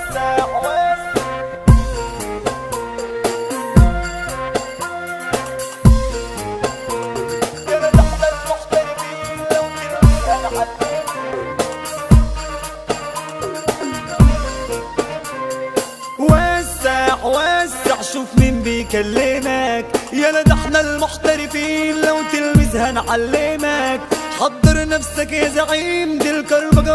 وسع شوف مين بيكلمك، يلا ده احنا المحترفين لو تلمسها نعلمك. حضر نفسك يا زعيم، دي الكربجة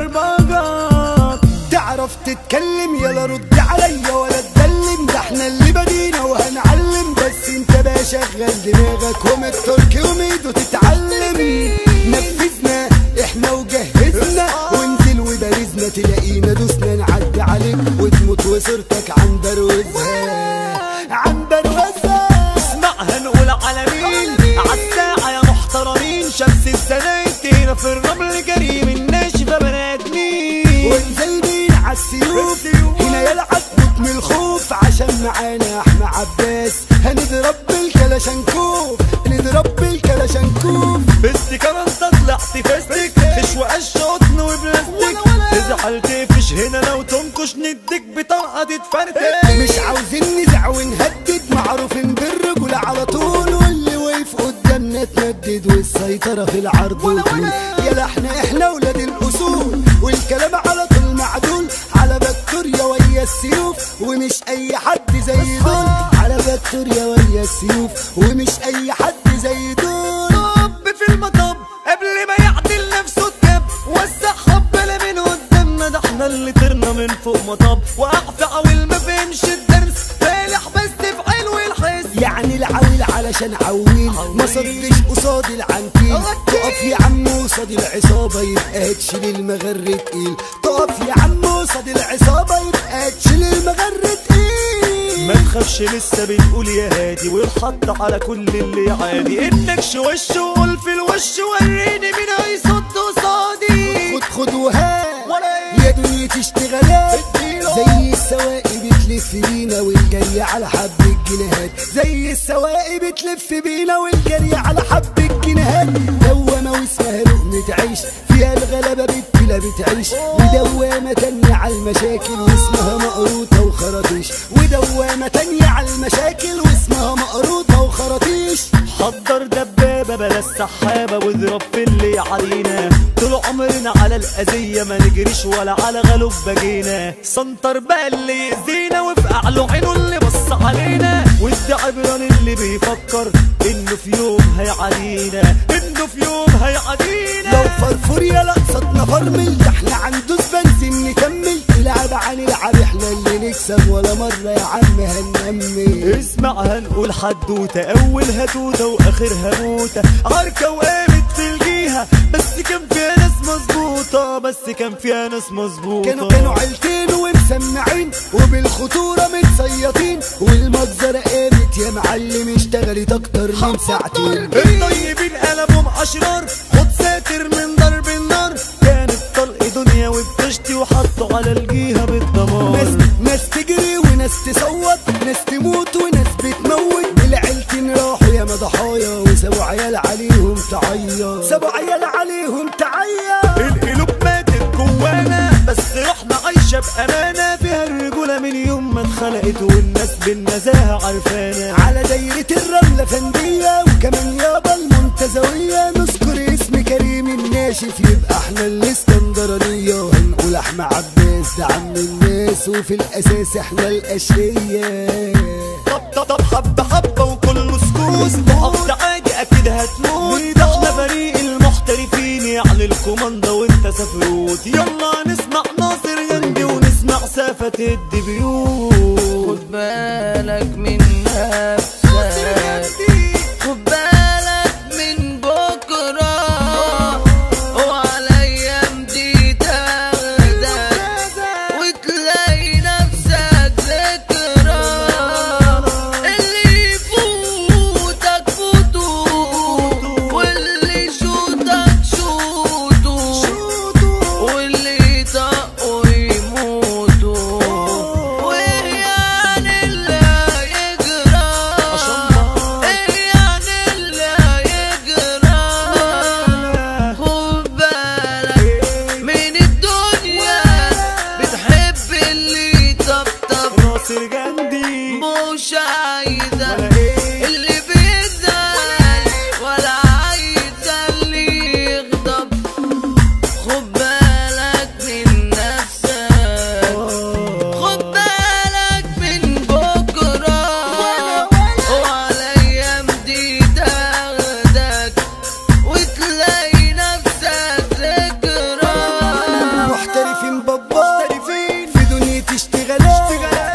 بتكربجك. تعرف تتكلم يلا رد عليا ولا تدلم، ده احنا اللي بدينا وهنعلم، بس انت بقى شغل دماغك ومن التركي وميدو تتعلم. نفذنا احنا وجهزنا وانزل وبارزنا، تلاقينا دوسنا نعدي عليك وتموت وصورتك عن بروزها عن بروزها. اسمعها نقول على مين عالساعة يا محترمين، شمس الزنايت هنا في الرمل كريم الناشفة بنات مين، وانزل بين عالسيوف هنا يلعب من الخوف، عشان معانا احنا عباس هنضرب بالكلاشنكوف، نضرب بالكلاشنكوف. فستك انت طلعت فستك خش وقش قطن وبلاستيك، تزعل تقفش هنا لو تنكش نديك بطرقة تتفرتك. مش عاوزين نزع ونهدد، معروفين بالرجولة على طول، واللي واقف قدامنا تندد، والسيطرة في العرض والطول. يلا احنا ولاد الاصول، والكلام على طول معدول، على فيكتوريا ويا السيوف ومش اي حد زي دول، على فيكتوريا ويا السيوف ومش اي حد زي دول. طب في المطب قبل ما يعدل نفسه الكب، وسع حبة من قدامنا، ده احنا اللي طرنا من فوق مطب، واقف عويل ما فهمش الدرس، فالح بس في علو الحس. يعني العويل علشان عويل ما صدش قصاد العنتيل، تقف يا عم قصاد العصابة يبقى تشيل المغر تقيل، تقف يا عم قصاد العصابة يبقى تشيل المغر تقيل. ما تخافش لسه بنقول يا هادي، والحط على كل اللي عادي، انك شوش وقول في الوش، وريني مين هيصد قصادي. خد وهات يا دنيا تشتغلات، زي السواقي بتلف بينا والجري على حب الجنيهات، زي السواقي بتلف بينا والجري على حب الجنيهات. دوامة واسمها لقمة عيش، فيها الغلبة بالتلا بتعيش، ودوامة تانية على المشاكل واسمها مقروطة وخراطيش، ودوامة تانية على المشاكل واسمها مقروطة وخراطيش. حضر دبابة بلا السحابة واضرب في اللي علينا، طول عمرنا على الأذية ما نجريش ولا على غلوب بجينا، سنتر بقى اللي يأذينا وفقع له عينه اللي بص علينا، وادي عبرة للي بيفكر انه في يوم هيعادينا، انه في يوم هيعادينا. لو فرفور يا لقصتنا فرمل، ده احنا عندوس بنزين نكمل، العب هنلعب احنا اللي نكسب، ولا مرة يا عم هننمي. اسمع هنقول حدوتة، اولها توتة واخرها موتة، عركة وقامت في الجيهة، بس كان فيها ناس مظبوطة، بس كان فيها ناس مظبوطة. كانوا عيلتين ومسمعين وبالخطورة متسيطين، والمجزرة قامت يا معلم اشتغلت اكتر من ساعتين. الطيبين قلبهم اشرار، خد ساتر من ضرب النار، كانت طلق دنيا وبتشتي وحطوا على الجيهة بالدمار. ناس تجري وناس تصوت، ناس تموت وناس بتموت، العيلتين راحوا يا ضحايا وسابوا عيال عليهم تعيط، سابوا عيال عليهم تعيط. القلوب ماتت جوانا بس روحنا عايشة بأمانة، فيها الرجولة من يوم ما اتخلقت والناس بالنزاهة عرفانا، على دايرة الرملة فندية وكمان يابا المنتزوية، نذكر اسم كريم الناشف يبقى احنا الاسكندرانية، وهنقول احمد عباس ده عم الناس وفي الاساس احنا الاشقية. طب حبة حبة وكل سكوس، وقفت عادي اكيد هتموت، ده احنا فريق المحترفين يعني الكوماندا وانت سفروت، يلا نسمع ناصر يندي ونسمع سافة الدبيوت. خد بالك من نفسك، خد بالك من بكرة، وعلى ايام دي تاخدك وتلاقي نفسك ذكرى، اللي يفوتك فوتو واللي يشوتك شوتو، واللي يطقوا يموتوا، ويعني اللي ناصر جندي مش عايزة ولا ايه اللي بيزعل ولا عايزة اللي يغضب. خد بالك من نفسك، خد بالك من بكرة، وعلى أيام دي تاخدك وتلاقي نفسك ذكرى. محترفين بابا في دنيا اشتغالات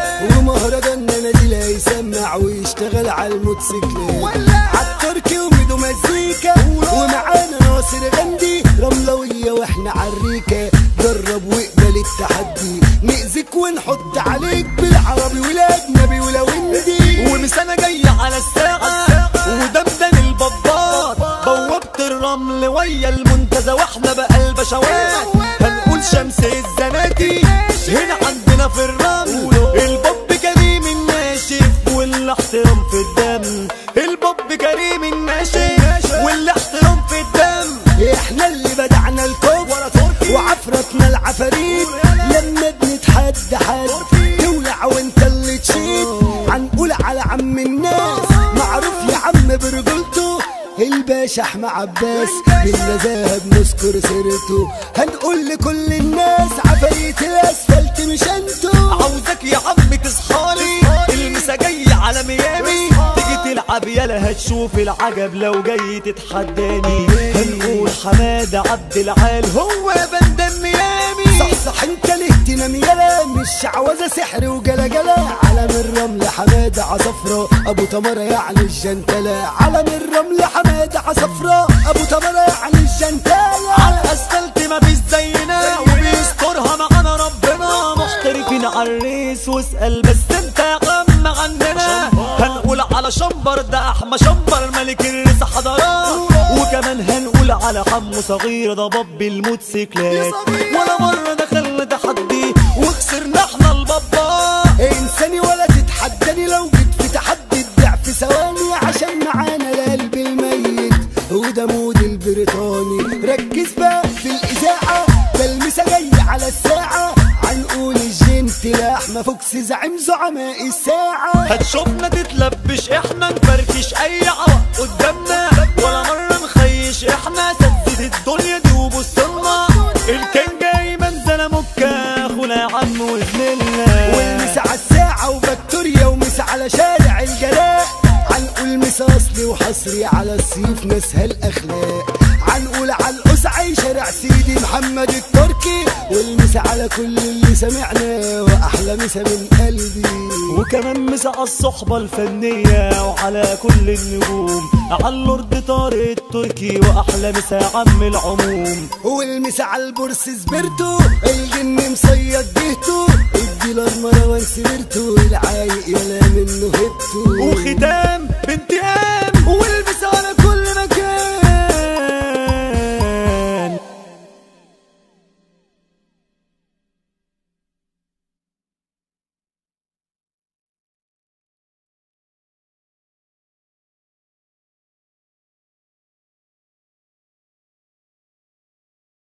ومهرجان نازل هيسمع ويشتغل على الموتوسيكلات عالتركي وميدو مزيكا ومعانا ناصر غندي رملوية واحنا عالريكة. جرب واقبل التحدي نأذيك ونحط عليك بالعربي والاجنبي ولو هندي. ومسانة جاية على الساعة ودمدن البابات بوابة الرمل ويا المنتزه واحنا بقى البشوات. هنقول شمس الزناتي هنا عندنا في الرمل. الباب كريم الناشف والاحترام في الدم. الباب كريم الناشف والاحترام في الدم. احنا اللي بدعنا الكفر وعفرتنا العفاريت لما بنتحدى حد تولع وانت اللي تشيد. هنقول على عم الناس معروف يا عم برجولته الباشا احمد عباس بالنزاهه بنذكر سيرته. هنقول لكل الناس عفاريت الاسفلت مش انتو. عاوزك يا عم تصحالي المسا جاي على ميامي تيجي تلعب يالا هتشوف العجب لو جاي تتحداني. هنقول حماده عبد العال هو بندم ميامي. صح انت ليه تنام يالا مش عوازه سحر وجلجله. علم الرمل حماده عصفرة ابو تمره يعني الجنتله. علم الرمل حماده عصفرة ابو تمره يعني الجنتله. على الاسفلت ما فيش زينا وبيسترها معانا ربنا. محترفين عالريس واسال بس انت يا عم عندنا. هنقول على شمبر ده احمى شمبر ملك الريس حضارات. وكمان هنقول على حمو صغير ده باب الموتوسيكلات. ولا مره دخلنا تحدي وخسرنا احنا البابا. انساني ولا تتحداني لو جيت في تحدي الضعف ثواني عشان معانا القلب الميت وده مود البريطاني. ركز بقى في الاذاعه ده المسا جاي على الساعه. هنقول الجنت لاحمى فوكس زعيم زعماء الساعه. هتشوفنا تتلبش احنا نفركش اي عوق قدامنا. ولا مره نخيش احنا سدد الدنيا دي وبصلنا. الكان جاي منزل مكه اخونا يا عم وزميلنا. والمسا على الساعه وفاكتوريا ومسا على شارع الجلاء. هنقول مسا اصلي وحصري على الصيف ناسها الاخلاق. هنقول على القسعي شارع سيدي محمد التركي. والمسا على كل اللي سمعنا واحلى مسا من قلبي. وكمان مسا على الصحبة الفنية وعلى كل النجوم. على اللورد طارق التركي واحلى مسا يا عم العموم. والمسا على البورس سبرتو الجن مصيد جهته. الديلر مروان سبرتو العايق يلا منه هبتو. وختام